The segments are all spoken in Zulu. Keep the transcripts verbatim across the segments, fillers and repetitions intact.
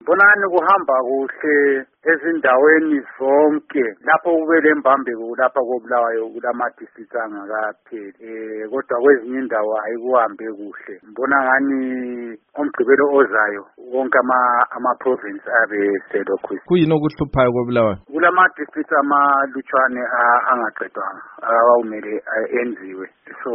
Bonani kuhamba kuhle ezindaweni zonke lapho kube lembambe kulapha koBulawayo kulama districts angakapheli eh kodwa kwezinye indawo ayikuhambe kuhle ngibona ngani omgcibelo ozayo wonke ama ama province abe selokhu kuyini okuhluphayo koBulawayo kulama districts amalutshwane angaqedwanga awumele enziwe so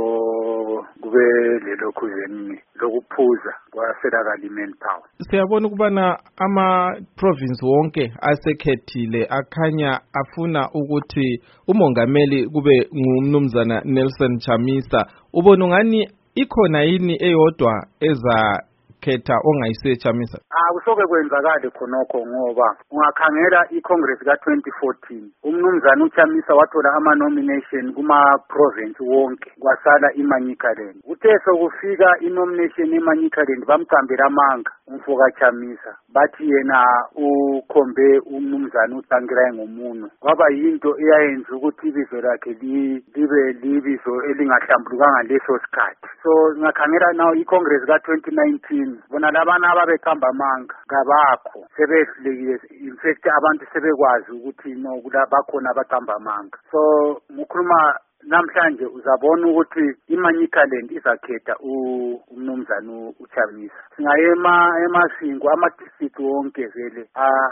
kube lelokhu zeni lokuphuza kwaselakala manpower. Siyabona ukubana ama province wonke asekhethile akhanya afuna ukuthi umongameli kube ngumnumzana Nelson Chamisa. Ubona ngani ikhona yini eyodwa eza khetha ongayise Chamisa? Ah kusoke kwenzakala khonokho ngoba ungakhangela iCongress ka twenty fourteen umnumzana uChamisa wathola ama nomination kuma province wonke kwasala iManyikaland. Uthe sokufika inomination eManyikaland bamcambela amanga umfoka Chamisa bathi yena ukhombe umnumzana uTankirayo ngomuno kwaba yinto eyayenza ukuthi ibizo lakhe libe libizo elingahlambulukanga leso sikhathi. So ngakhangela now iCongress ka twenty nineteen bona labana ababekhamba amanga ngabakho sebehlekile in fact abantu sebekwazi ukuthi no kulabakhona abaqamba amanga. So ngikhuluma namhlanje uzabona ukuthi iManyikaland izakhetha umnumzana uChamisa. Singayema emasingo ama district wonke vele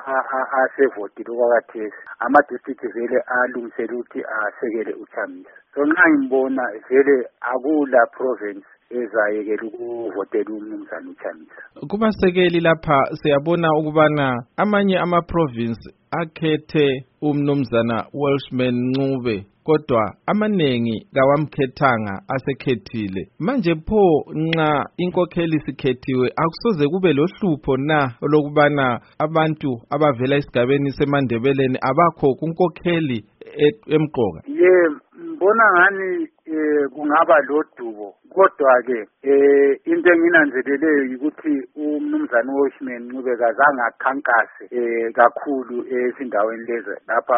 asevotile okwakathesi ama district vele alungisela ukuthi asekele uChamisa. So nxa ngibona vele akula province ezayekela ukuvotela umnumzana uChamisa. Kubasekeli lapha siyabona ukubana amanye ama province akhethe umnumzana Welshman Ncube kodwa amanengi kawamkhethanga asekhethile. Manje pho nxa inkokheli sikhethiwe akusoze kube lohlupho na lokubana abantu abavela esigabeni seMandebeleni abakho kunkokheli emqoka? Ye mbona ngani kungaba lodubo kodwa ke eh into enginanzeleleyo ukuthi umnumzana uWelshman Ncube kazange akhankase eh kakhulu ezindaweni lezi lapha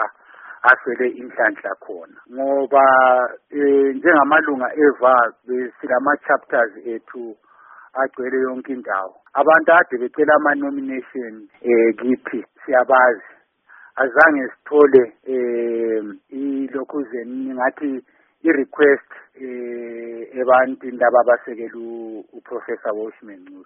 aswele inhlanhla khona ngoba njengamalunga eva silama chapters ethu agcwele yonke indawo abantu ade becela ama nomination eh kithi siyabazi azange sithole eh ilokhu zeni ngathi i-request eh ebantwini laba abasekela uProfessor Welshman Ncube.